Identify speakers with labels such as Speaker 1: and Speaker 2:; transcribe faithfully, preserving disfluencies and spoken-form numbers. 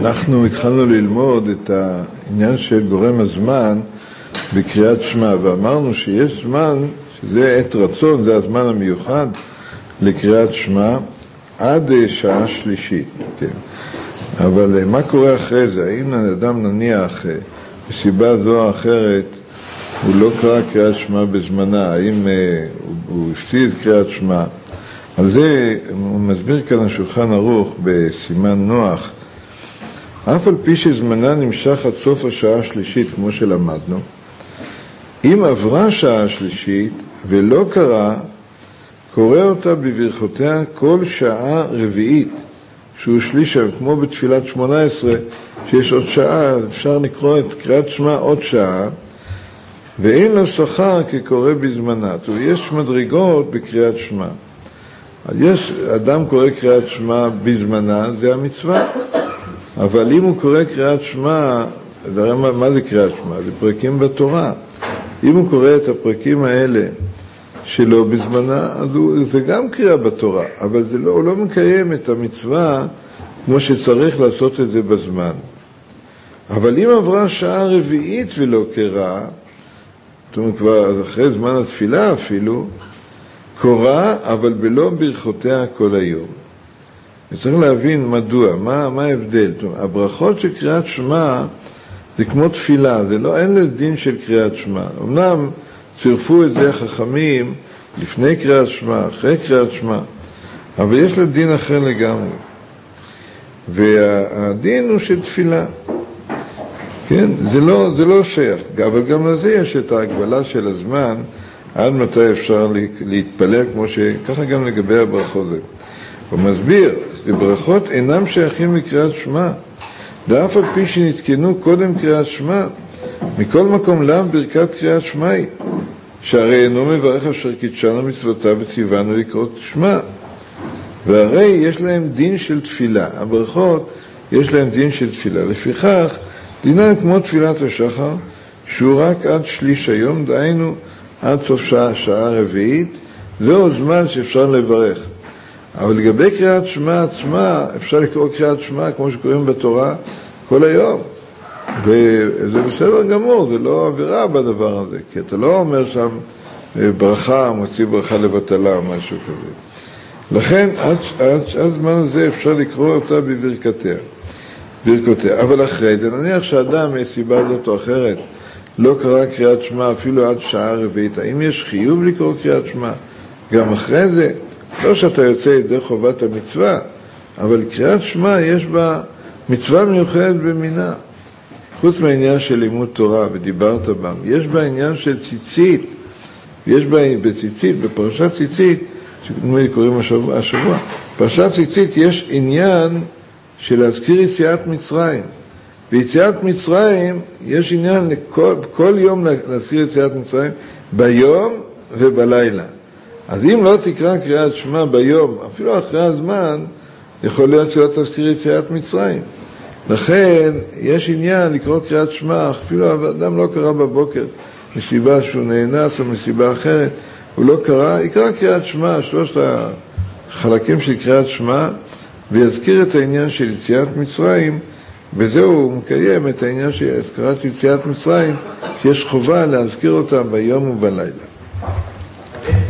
Speaker 1: אנחנו התחלנו ללמוד את העניין של גורם הזמן בקריאת שמע, ואמרנו שיש זמן, שזה עת רצון, זה הזמן המיוחד לקריאת שמע, עד שעה שלישית. כן. אבל מה קורה אחרי זה? האם אדם נניח בסיבה זו או אחרת, הוא לא קרא קריאת שמע בזמנה, האם הוא, הוא הפסיד קריאת שמע? על זה הוא מסביר כאן השולחן ערוך בסימן נוח, אף על פי שזמנה נמשך עד סוף השעה השלישית, כמו שלמדנו, אם עברה שעה השלישית ולא קרא, קורא אותה בברכותיה כל שעה רביעית, שהוא שליש, כמו בתפילת שמונה עשרה, שיש עוד שעה, אפשר לקרוא את קריאת שמע עוד שעה, ואין לו שכר כקורא בזמנה. יש מדרגות בקריאת שמע. יש אדם קורא קריאת שמע בזמנה, זה המצווה. אבל אם הוא קורא קריאת שמע, מה, מה זה קריאת שמע? זה פרקים בתורה. אם הוא קורא את הפרקים האלה שלא בזמנה, אז הוא, זה גם קריאה בתורה, אבל זה לא, הוא לא מקיים את המצווה כמו שצריך לעשות את זה בזמן. אבל אם עברה שעה רביעית ולא קרא, זאת אומרת כבר אחרי זמן התפילה אפילו, קורא אבל בלא ברכותיה כל היום. וצריך להבין מדוע, מה, מה ההבדל. אומרת, הברכות של קריאת שמע זה כמו תפילה, זה לא, אין לדין של קריאת שמע. אמנם צירפו את זה החכמים לפני קריאת שמע, אחרי קריאת שמע, אבל יש לדין אחר לגמרי. והדין הוא של תפילה. כן? זה לא, זה לא שייך, אבל גם לזה יש את ההגבלה של הזמן, עד מתי אפשר להתפלל, כמו שככה גם לגבי הברכות זה. הוא מסביר, ברכות אינם שייכים לקריאת שמע, ואף על פי שנתקנו קודם קריאת שמע, מכל מקום למה ברכת קריאת שמע היא, שהרי אינו מברך אשר קידשנו מצוותיו וציוונו לקרוא שמע. והרי יש להם דין של תפילה, הברכות יש להם דין של תפילה, לפיכך דינם כמו תפילת השחר, שהוא רק עד שליש היום, דהיינו עד סוף שעה, שעה רביעית, זהו זמן שאפשר לברך. אבל לגבי קריאת שמע עצמה, אפשר לקרוא קריאת שמע כמו שקוראים בתורה כל היום. וזה בסדר גמור, זה לא עבירה בדבר הזה, כי אתה לא אומר שם ברכה, מוציא ברכה לבטלה או משהו כזה. לכן עד, עד, עד זמן הזה אפשר לקרוא אותה בברכתיה. ברכותיה. אבל אחרי זה, נניח שאדם מסיבה זאת או אחרת לא קרא קריאת שמע אפילו עד שעה רביעית, האם יש חיוב לקרוא קריאת שמע? גם אחרי זה, לא שאתה יוצא ידי חובת המצווה, אבל קריאת שמע יש בה מצווה מיוחדת במינה. חוץ מהעניין של לימוד תורה, ודיברת בם, יש בה עניין של ציצית, יש בה בציצית, בפרשת ציצית, שנדמה לי קוראים השבוע, השבוע, פרשת ציצית יש עניין של להזכיר יציאת מצרים. ביציאת מצרים יש עניין לכל, כל יום להזכיר יציאת מצרים, ביום ובלילה. אז אם לא תקרא קריאת שמע ביום, אפילו אחרי הזמן, יכול להיות שלא תזכיר יציאת מצרים. לכן יש עניין לקרוא קריאת שמע, אפילו האדם לא קרא בבוקר, מסיבה שהוא נאנס או מסיבה אחרת, הוא לא קרא, יקרא קריאת שמע, שלושת החלקים של קריאת שמע, ויזכיר את העניין של יציאת מצרים, וזהו הוא מקיים את העניין של הזכרת יציאת מצרים, שיש חובה להזכיר אותה ביום ובלילה.